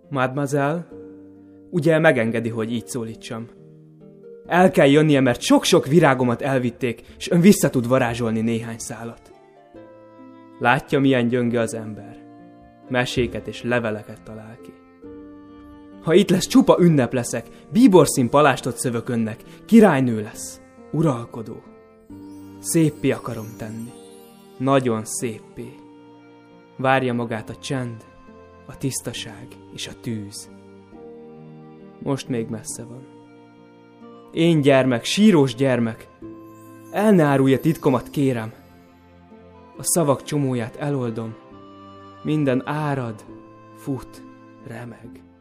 Mademoiselle, ugye megengedi, hogy így szólítsam? El kell jönnie, mert sok-sok virágomat elvitték, és ön vissza tud varázsolni néhány szálat. Látja, milyen gyönge az ember. Meséket és leveleket talál ki. Ha itt lesz, csupa ünnep leszek, bíborszín palástot szövök önnek, királynő lesz, uralkodó. Széppé akarom tenni, nagyon széppé. Várja magát a csend, a tisztaság és a tűz. Most még messze van. Én gyermek, sírós gyermek, el ne árulja titkomat, kérem. A szavak csomóját eloldom, minden árad, fut, remeg.